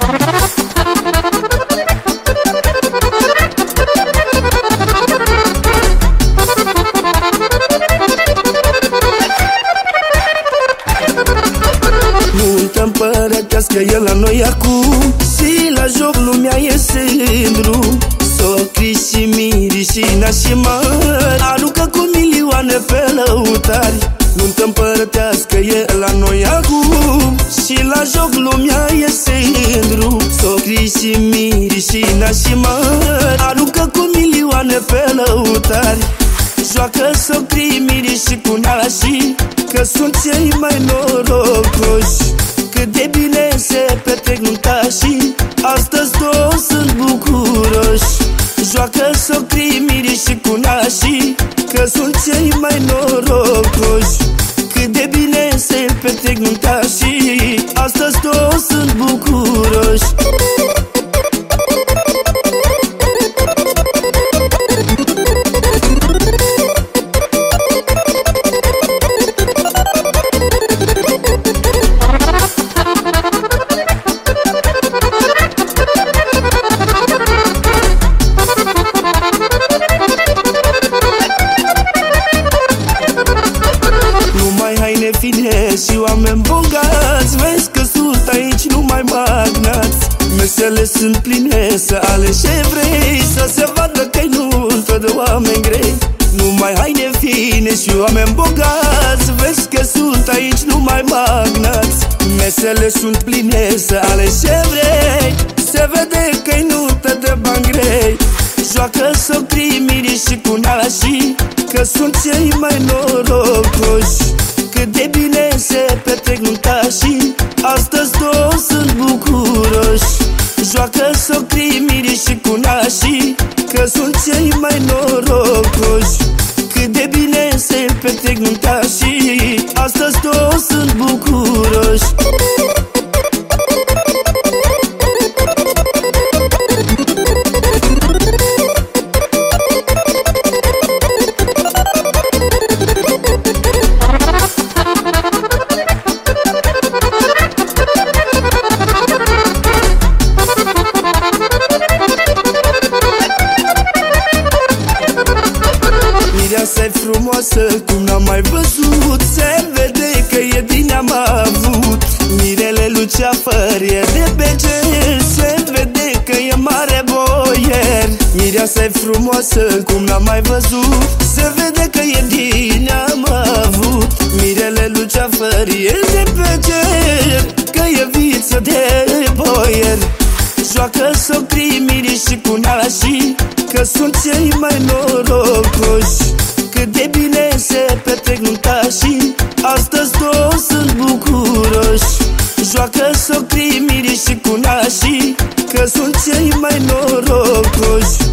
Nuntă împărătească e la noi acum, și la joc lumea e sândru. Socri și miri și nași mari aruncă cu milioane pe lăutari. Nuntă împărătească e la noi acum, și la joc lumea e sândru. Socri și miri și nași mari aruncă cu milioane pe lăutari. Joacă socrii, miri și cu nașii, că sunt cei mai norocoși. Cât de bine se petrec nuntașii, astăzi toți sunt bucuroși. Joacă socrii, miri și cu nașii, că sunt cei mai norocoși. Cât de bine se petrec nuntașii, astăzi toți sunt bucuroși. Fine și oameni bogați, vezi că sunt aici numai magnați. Mesele sunt pline, să alegi ce vrei, să se vadă că-i nuntă de oameni grei. Numai haine fine și oameni bogați, vezi că sunt aici numai magnați. Mesele sunt pline, să alegi ce vrei, se vede că-i nuntă de bani grei. Joacă socrii, miri și cu nașii, că sunt cei mai norocoși. Cât de bine se petrec nuntașii, astăzi toți sunt bucuroși. Joacă socrii, miri și cu nașii, că sunt cei mai norocoși. Cât de bine se petrec nuntașii, astăzi toți sunt bucuroși. Mireasa-i frumoasă cum n-am mai văzut, se vede că e bine am avut. Mirele Luceafăr e de beger, se vede că e mare boier. Mireasa-i frumoasă cum n-am mai văzut, se vede că e bine am avut. Mirele Luceafăr e de beger, că e viță de boier. Joacă socrii, miri și cu nașii, că sunt cei mai norocoși. Cât de bine se petrec nuntașii, astăzi toți sunt bucuroși. Joacă socrii, miri și cu nașii, că sunt cei mai norocoși.